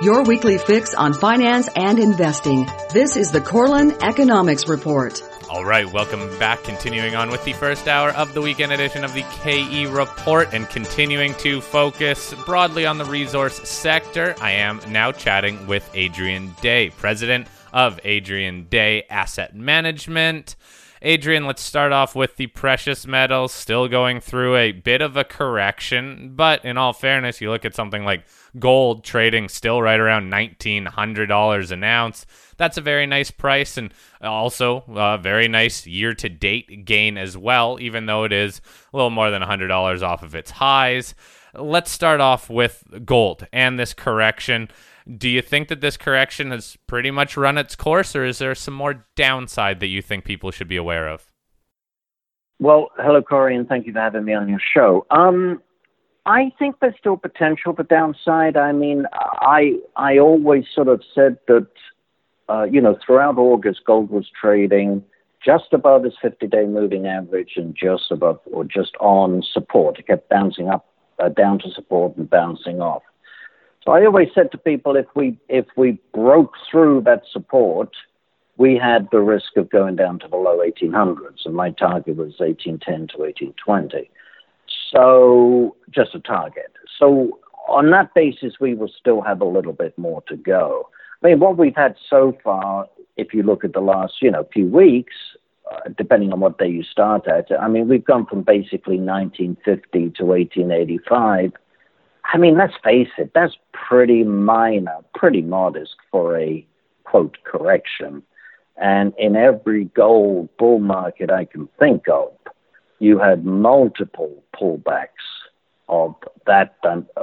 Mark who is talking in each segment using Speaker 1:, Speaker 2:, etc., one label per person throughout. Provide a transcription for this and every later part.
Speaker 1: your weekly fix on finance and investing. This is the Corlin Economics Report.
Speaker 2: All right, welcome back. Continuing on with the first hour of the weekend edition of the KE Report and continuing to focus broadly on the resource sector. I am now chatting with Adrian Day, president of Adrian Day Asset Management. Adrian, let's start off with the precious metals, still going through a bit of a correction, but in all fairness, you look at something like gold trading still right around $1,900 an ounce. That's a very nice price and also a very nice year-to-date gain as well, even though it is a little more than $100 off of its highs. Let's start off with gold and this correction. Do you think that this correction has pretty much run its course, or is there some more downside that you think people should be aware of?
Speaker 3: Well, hello, Corey, and thank you for having me on your show. I think there's still potential for downside. I mean, I always sort of said that, throughout August, gold was trading just above its 50-day moving average and just above or just on support. It kept bouncing up, down to support and bouncing off. So I always said to people, if we broke through that support, we had the risk of going down to the low 1800s, and my target was 1810 to 1820. So just a target. So on that basis, we will still have a little bit more to go. I mean, what we've had so far, if you look at the last, few weeks, depending on what day you start at, I mean, we've gone from basically 1950 to 1885. I mean, let's face it, that's pretty minor, pretty modest for a, quote, correction. And in every gold bull market I can think of, you had multiple pullbacks of that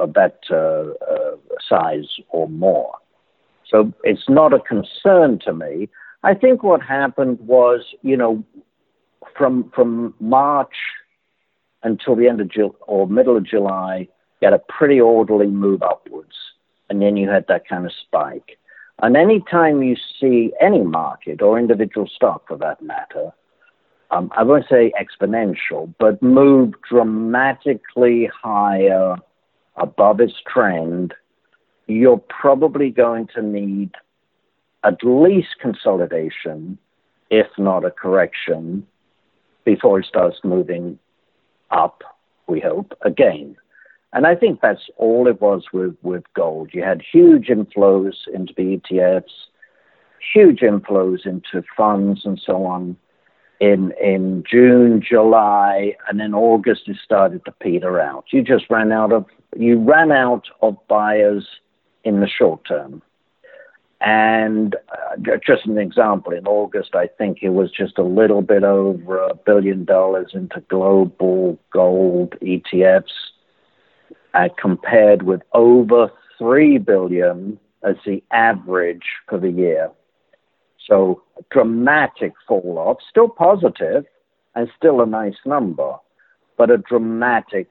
Speaker 3: size or more. So it's not a concern to me. I think what happened was, from March until the end of middle of July, you had a pretty orderly move upwards, and then you had that kind of spike. And any time you see any market or individual stock for that matter, I won't say exponential, but move dramatically higher above its trend, you're probably going to need at least consolidation, if not a correction, before it starts moving up, we hope, again. And I think that's all it was with gold. You had huge inflows into the ETFs, huge inflows into funds and so on in June, July, and then August it started to peter out. You ran out of buyers in the short term. And just an example, in August, I think it was just a little bit over $1 billion into global gold ETFs, compared with over $3 billion as the average for the year. So dramatic fall off, still positive and still a nice number, but a dramatic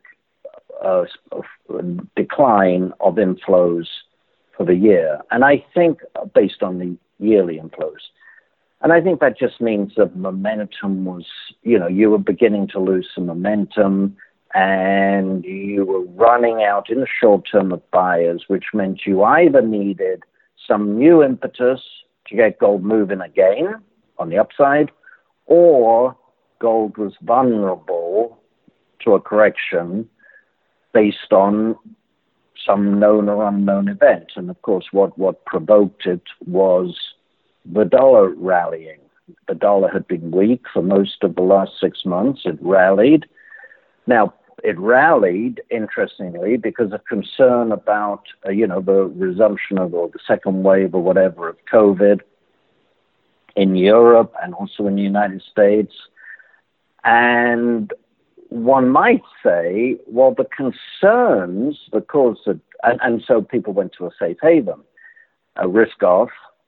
Speaker 3: decline of inflows for the year. And I think based on the yearly inflows. And I think that just means that momentum was, you were beginning to lose some momentum, and you were running out in the short term of buyers, which meant you either needed some new impetus to get gold moving again on the upside, or gold was vulnerable to a correction based on some known or unknown event. And of course, what provoked it was the dollar rallying. The dollar had been weak for most of the last 6 months. It rallied. Now, it rallied, interestingly, because of concern about, the resumption of, or the second wave or whatever of COVID in Europe and also in the United States. And one might say, well, the concerns, the cause of, and so people went to a safe haven, risk on,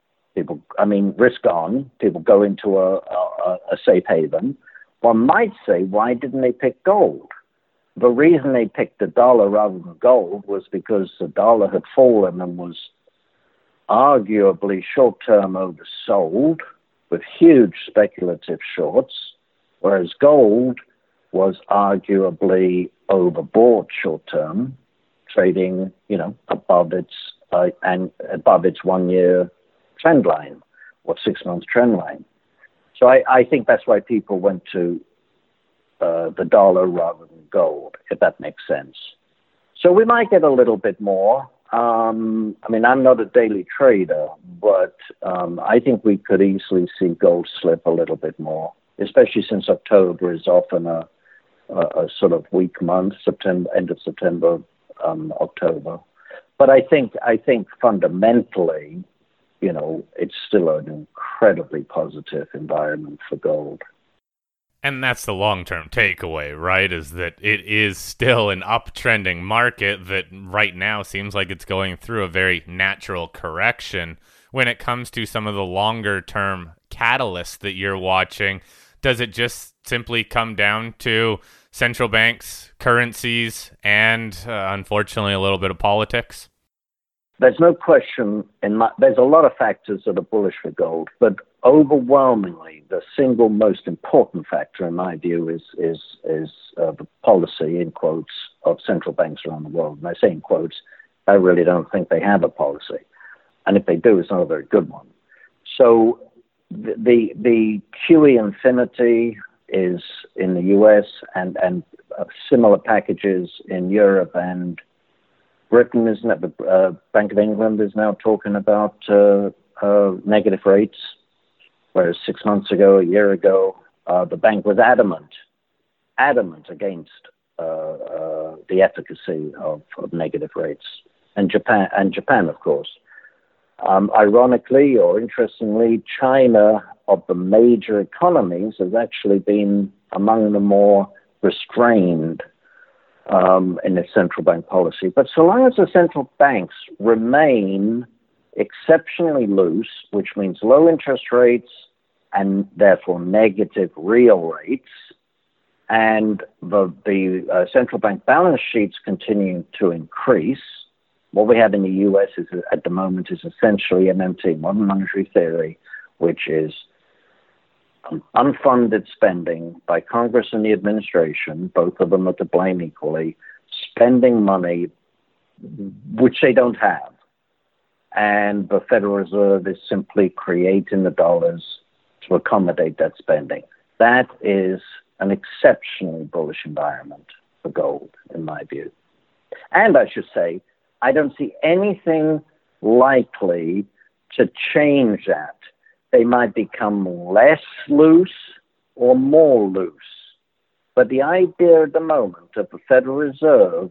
Speaker 3: people go into a safe haven. One might say, why didn't they pick gold? The reason they picked the dollar rather than gold was because the dollar had fallen and was arguably short-term oversold with huge speculative shorts, whereas gold was arguably overbought short-term, trading, above its and above its 1-year trend line or 6-month trend line. So I think that's why people went to the dollar rather than gold, if that makes sense. So we might get a little bit more. I mean, I'm not a daily trader, but I think we could easily see gold slip a little bit more, especially since October is often a sort of weak month, end of September, October. But I think fundamentally, it's still an incredibly positive environment for gold.
Speaker 2: And that's the long-term takeaway, right? Is that it is still an uptrending market that right now seems like it's going through a very natural correction. When it comes to some of the longer-term catalysts that you're watching, does it just simply come down to central banks, currencies, and unfortunately a little bit of politics?
Speaker 3: There's no question. There's a lot of factors that are bullish for gold, but overwhelmingly, the single most important factor, in my view, is the policy, in quotes, of central banks around the world. And I say in quotes, I really don't think they have a policy, and if they do, it's not a very good one. So the QE infinity is in the US and similar packages in Europe and Britain. Isn't it? The Bank of England is now talking about negative rates, whereas 6 months ago, a year ago, the bank was adamant against the efficacy of negative rates. And Japan, of course. Ironically or interestingly, China, of the major economies, has actually been among the more restrained in its central bank policy. But so long as the central banks remain exceptionally loose, which means low interest rates and therefore negative real rates, and the central bank balance sheets continue to increase, what we have in the U.S. at the moment is essentially MMT, modern monetary theory, which is unfunded spending by Congress and the administration. Both of them are to blame equally, spending money which they don't have. And the Federal Reserve is simply creating the dollars to accommodate that spending. That is an exceptionally bullish environment for gold, in my view. And I should say, I don't see anything likely to change that. They might become less loose or more loose. But the idea at the moment of the Federal Reserve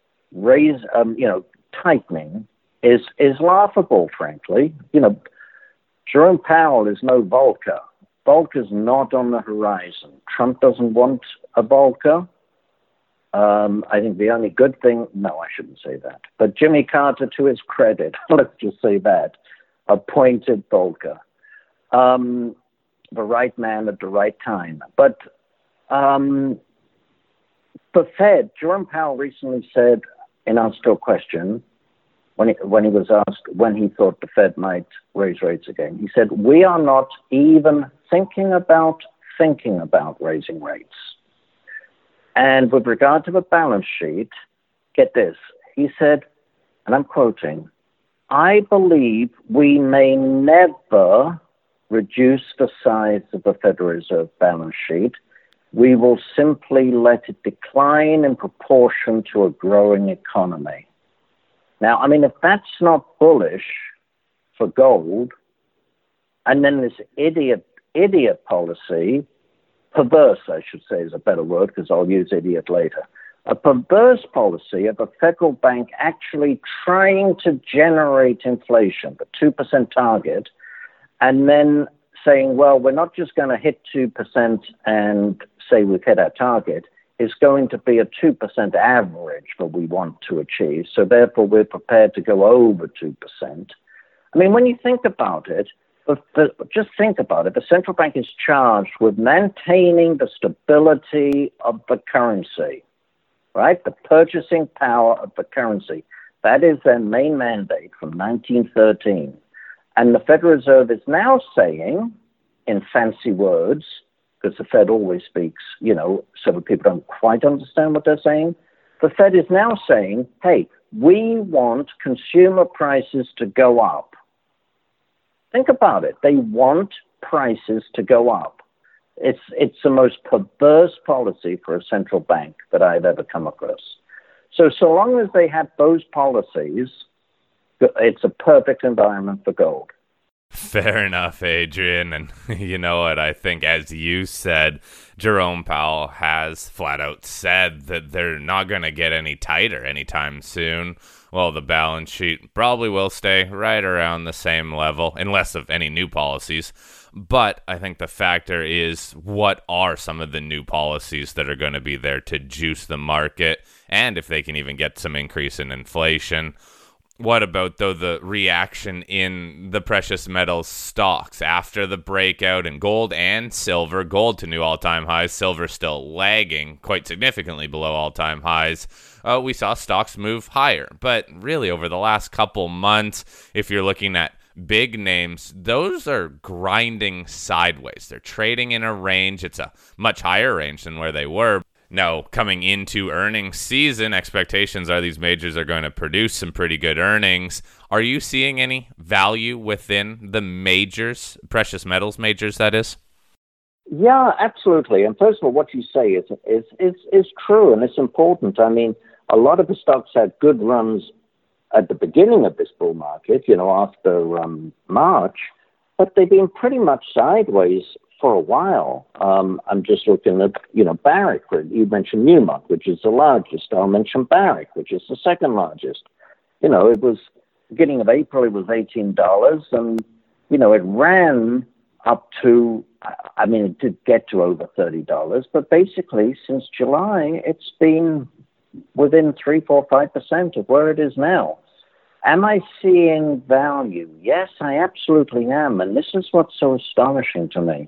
Speaker 3: tightening is laughable, frankly. Jerome Powell is no Volcker. Volcker's not on the horizon. Trump doesn't want a Volcker. I think the only good thing, no, I shouldn't say that. But Jimmy Carter, to his credit, let's just say that, appointed Volcker. The right man at the right time. But the Fed, Jerome Powell recently said, in answer to a question, when he was asked when he thought the Fed might raise rates again, he said, "We are not even thinking about raising rates." And with regard to the balance sheet, get this, he said, and I'm quoting, "I believe we may never reduce the size of the Federal Reserve balance sheet. We will simply let it decline in proportion to a growing economy." Now, I mean, if that's not bullish for gold, and then this idiot policy, perverse, I should say is a better word because I'll use idiot later, a perverse policy of a federal bank actually trying to generate inflation, the 2% target, and then saying, well, we're not just going to hit 2% and say we've hit our target. It's going to be a 2% average that we want to achieve. So therefore, we're prepared to go over 2%. I mean, when you think about it, just think about it. The central bank is charged with maintaining the stability of the currency, right? The purchasing power of the currency. That is their main mandate from 1913. And the Federal Reserve is now saying, in fancy words, because the Fed always speaks, so that people don't quite understand what they're saying, the Fed is now saying, hey, we want consumer prices to go up. Think about it. They want prices to go up. It's the most perverse policy for a central bank that I've ever come across. So long as they have those policies, it's a perfect environment for gold.
Speaker 2: Fair enough, Adrian. And you know what? I think, as you said, Jerome Powell has flat out said that they're not going to get any tighter anytime soon. Well, the balance sheet probably will stay right around the same level, unless of any new policies. But I think the factor is, what are some of the new policies that are going to be there to juice the market, and if they can even get some increase in inflation. What about, though, the reaction in the precious metals stocks after the breakout in gold and silver? Gold to new all-time highs, silver still lagging quite significantly below all-time highs. We saw stocks move higher, but really over the last couple months, if you're looking at big names, those are grinding sideways. They're trading in a range. It's a much higher range than where they were. Now, coming into earnings season, expectations are these majors are going to produce some pretty good earnings. Are you seeing any value within the majors, precious metals majors, that is?
Speaker 3: Yeah, absolutely. And first of all, what you say is true, and it's important. I mean, a lot of the stocks had good runs at the beginning of this bull market, after March, but they've been pretty much sideways for a while. I'm just looking at, Barrick. You mentioned Newmont, which is the largest. I'll mention Barrick, which is the second largest. It was beginning of April, it was $18, and, it ran up to, it did get to over $30, but basically since July, it's been within 3, 4, 5% of where it is now. Am I seeing value? Yes, I absolutely am. And this is what's so astonishing to me.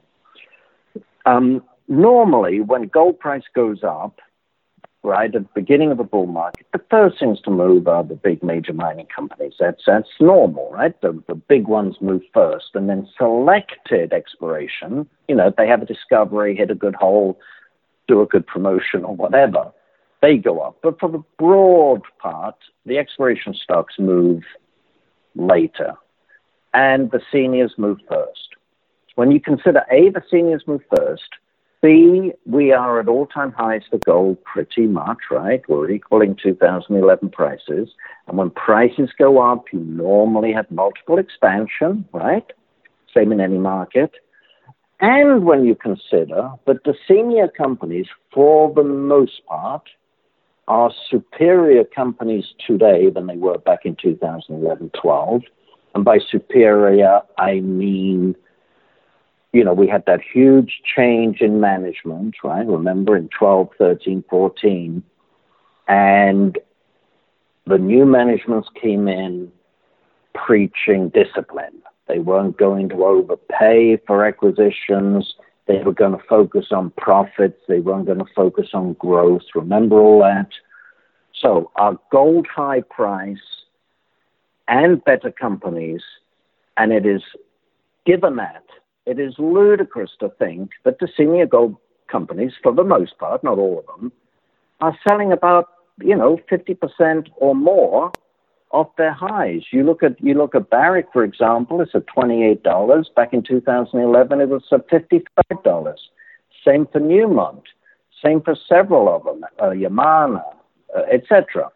Speaker 3: Normally, when gold price goes up, right, at the beginning of a bull market, the first things to move are the big major mining companies. That's normal, right? The big ones move first, and then selected exploration, they have a discovery, hit a good hole, do a good promotion or whatever, they go up. But for the broad part, the exploration stocks move later, and the seniors move first. When you consider A, the seniors move first, B, we are at all-time highs for gold pretty much, right? We're equaling 2011 prices. And when prices go up, you normally have multiple expansion, right? Same in any market. And when you consider that the senior companies, for the most part, are superior companies today than they were back in 2011-12. And by superior, I mean, we had that huge change in management, right? Remember in 12, 13, 14. And the new managements came in preaching discipline. They weren't going to overpay for acquisitions. They were going to focus on profits. They weren't going to focus on growth. Remember all that? So our gold high price and better companies, and it is, given that, it is ludicrous to think that the senior gold companies, for the most part, not all of them, are selling about, 50% or more of their highs. You look at Barrick, for example, it's at $28. Back in 2011, it was at $55. Same for Newmont. Same for several of them, Yamana, etc.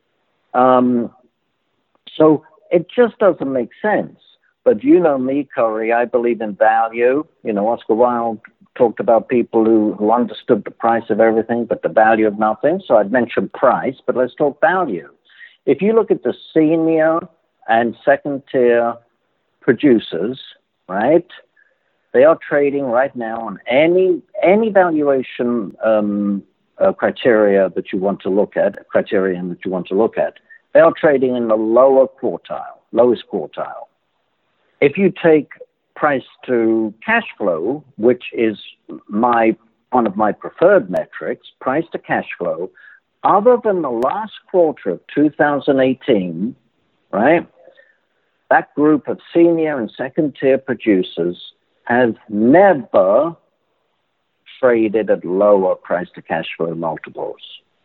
Speaker 3: So it just doesn't make sense. But you know me, Corey, I believe in value. Oscar Wilde talked about people who understood the price of everything but the value of nothing. So I'd mentioned price, but let's talk value. If you look at the senior and second tier producers, right, they are trading right now on any valuation criterion that you want to look at, they are trading in the lowest quartile. If you take price to cash flow, which is one of my preferred metrics, price to cash flow, other than the last quarter of 2018, right, that group of senior and second tier producers has never traded at lower price to cash flow multiples.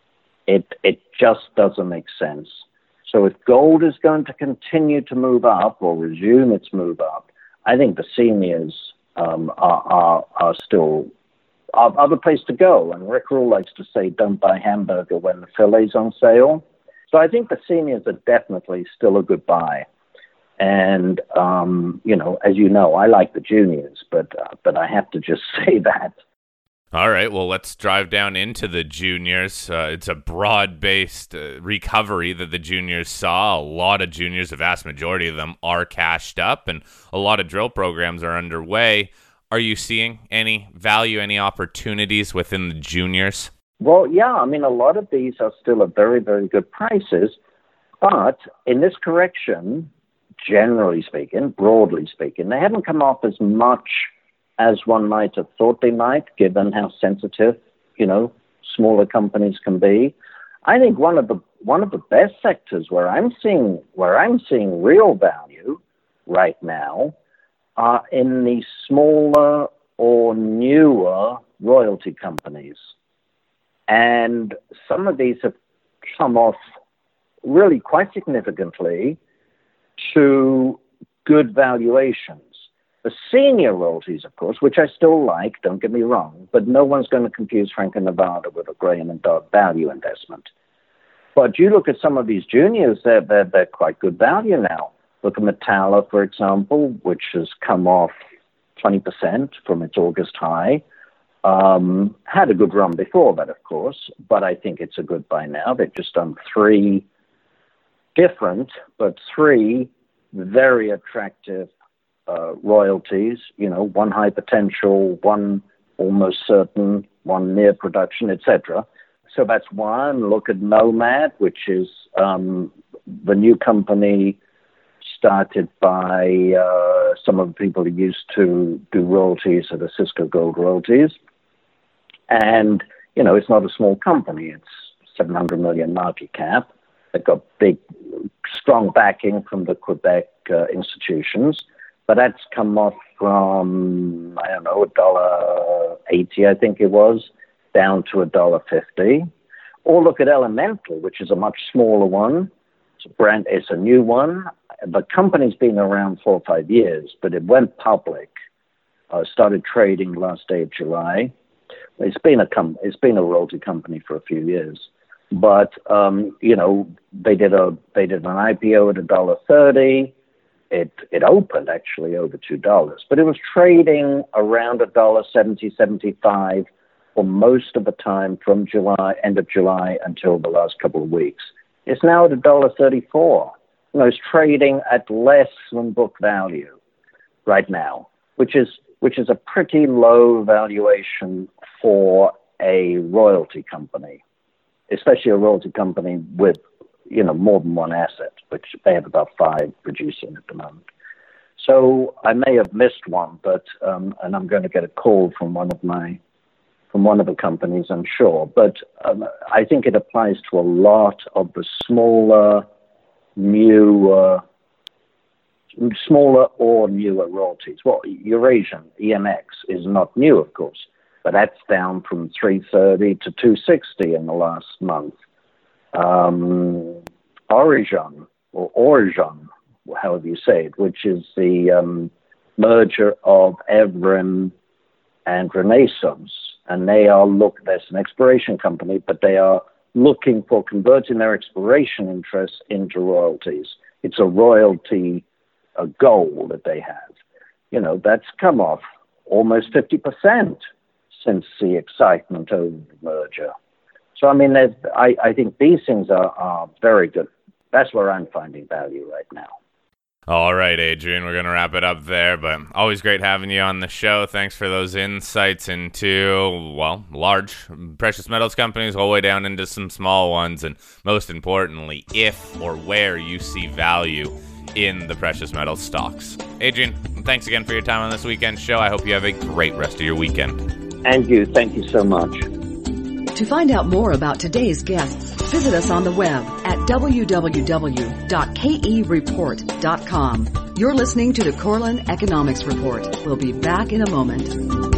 Speaker 3: It just doesn't make sense. So if gold is going to continue to move up or resume its move up, I think the seniors are still the place to go. And Rick Rule likes to say, don't buy hamburger when the filet's on sale. So I think the seniors are definitely still a good buy. And, as you know, I like the juniors, but I have to just say that.
Speaker 2: All right, well, let's drive down into the juniors. It's a broad-based recovery that the juniors saw. A lot of juniors, the vast majority of them, are cashed up, and a lot of drill programs are underway. Are you seeing any value, any opportunities within the juniors?
Speaker 3: Well, yeah, I mean, a lot of these are still at very, very good prices, but in this correction, generally speaking, broadly speaking, they haven't come off as much as one might have thought they might, given how sensitive, smaller companies can be. I think one of the best sectors where I'm seeing real value right now are in the smaller or newer royalty companies. And some of these have come off really quite significantly to good valuations. The senior royalties, of course, which I still like, don't get me wrong, but no one's going to confuse Franco-Nevada with a Graham and Dodd value investment. But you look at some of these juniors, they're quite good value now. Look at Metalla, for example, which has come off 20% from its August high. Had a good run before that, of course, but I think it's a good buy now. They've just done three very attractive royalties, one high potential, one almost certain, one near production, etc. So that's one. Look at Nomad, which is the new company started by some of the people who used to do royalties at the Cisco Gold Royalties. And, it's not a small company. It's 700 million market cap. They've got big, strong backing from the Quebec institutions. But that's come off from, $1.80, I think it was, down to $1.50. Or look at Elemental, which is a much smaller one. It's a new one. The company's been around 4 or 5 years, but it went public, started trading last day of July. It's been a royalty company for a few years. But, they did an IPO at $1.30. It opened actually over $2, but it was trading around $1.70, 75 for most of the time from end of July until the last couple of weeks. It's now at $1.34. It's trading at less than book value right now, which is a pretty low valuation for a royalty company, especially a royalty company with more than one asset, which they have about 5 producing at the moment. So I may have missed one, but and I'm going to get a call from one of the companies, I'm sure. But I think it applies to a lot of the smaller or newer royalties. Well, Eurasian EMX is not new, of course, but that's down from $3.30 to $2.60 in the last month. Origen, however you say it, which is the merger of Evrim and Renaissance, and there's an exploration company, but they are looking for converting their exploration interests into royalties. It's a royalty, a goal that they have. That's come off almost 50% since the excitement over the merger. So, I think these things are very good. That's where I'm finding value right now.
Speaker 2: All right, Adrian, we're going to wrap it up there, but always great having you on the show. Thanks for those insights into, large precious metals companies all the way down into some small ones, and most importantly, if or where you see value in the precious metals stocks. Adrian, thanks again for your time on this weekend show. I hope you have a great rest of your weekend.
Speaker 3: And you, thank you so much.
Speaker 1: To find out more about today's guests, visit us on the web at www.kereport.com. You're listening to the Korelin Economics Report. We'll be back in a moment.